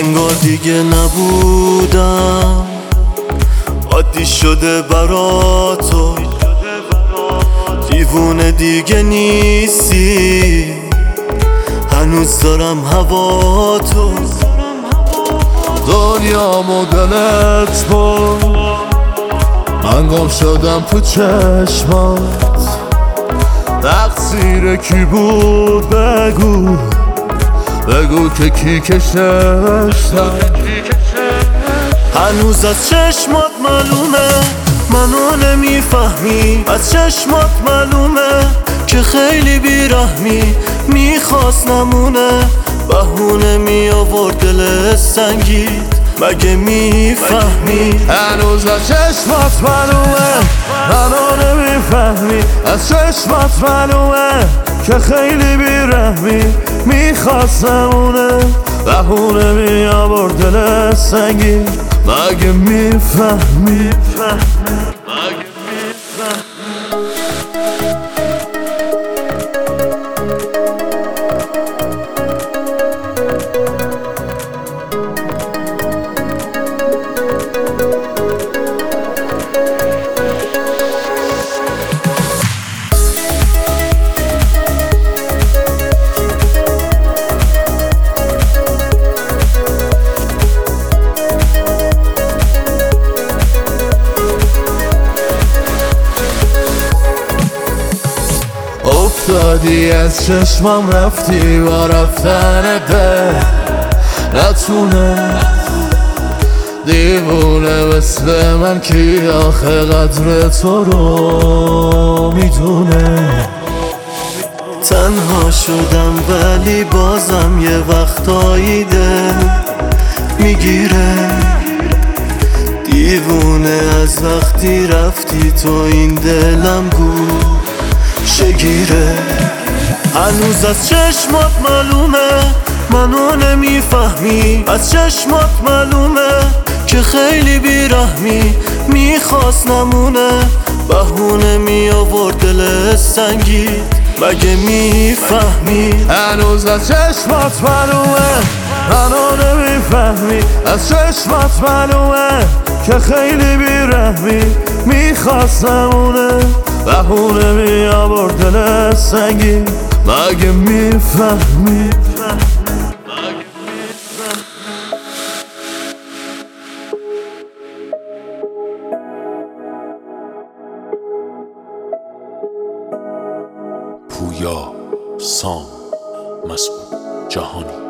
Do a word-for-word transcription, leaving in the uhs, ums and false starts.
انگار دیگه نبودم، عادی شده برا تو، دیوونه دیگه نیستی، هنوز دارم هوا تو. دنیا مدلت بود، من گم شدم تو چشمات. تقصیر کی بود بگو، بگو که کی کششتم. هنوز از چشمات معلومه منو نمیفهمی، از چشمات معلومه که خیلی بیرحمی، میخواست نمونه بهونه می آورد دل سنگید، مگه میفهمی؟ هنوز از چشمات معلومه منو نمیفهمی، از چشمات معلومه که خیلی بیرحمی، میخواست نمونه بهونه می آورد دل سنگید، مگه میفهمی؟ مگه میفهمی؟ افتادی از چشمم رفتی با رفتن ده، نتونه دیوونه مثل من کی آخه قدر تو رو میدونه. تنها شدم ولی بازم یه وقتایی دل میگیره، دیوونه از وقتی رفتی تو این دلم گوشه گیره. هنوز از چشمات معلومه منو نمیفهمی، از چشمات معلومه که خیلی بیرحمی، میخواست نمونه بهونه می آورد دل سنگید، مگه میفهمی؟ هنوز از چشمات معلومه منو نمیفهمی، از چشمات معلومه که خیلی بیرحمی، میخواست نمونه بهونه می آورد دل سنگید، مگه میفهمی؟ پویا، سام، مسعود جهانی.